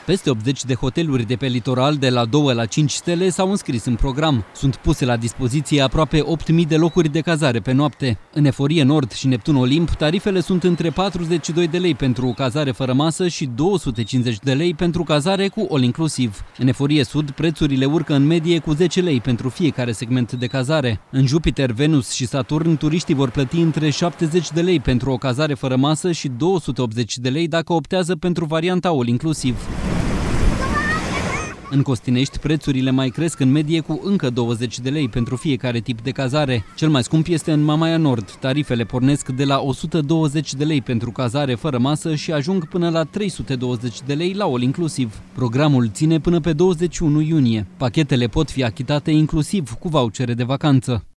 Peste 80 de hoteluri de pe litoral, de la 2 la 5 stele, s-au înscris în program. Sunt puse la dispoziție aproape 8.000 de locuri de cazare pe noapte. În Eforie Nord și Neptun Olimp, tarifele sunt între 42 de lei pentru o cazare fără masă și 250 de lei pentru cazare cu all-inclusiv. În Eforie Sud, prețurile urcă în medie cu 10 lei pentru fiecare segment de cazare. În Jupiter, Venus și Saturn, turiștii vor plăti între 70 de lei pentru o cazare fără masă și 280 de lei dacă optează pentru varianta all-inclusiv. În Costinești, prețurile mai cresc în medie cu încă 20 de lei pentru fiecare tip de cazare. Cel mai scump este în Mamaia Nord. Tarifele pornesc de la 120 de lei pentru cazare fără masă și ajung până la 320 de lei la all-inclusiv. Programul ține până pe 21 iunie. Pachetele pot fi achitate inclusiv cu vouchere de vacanță.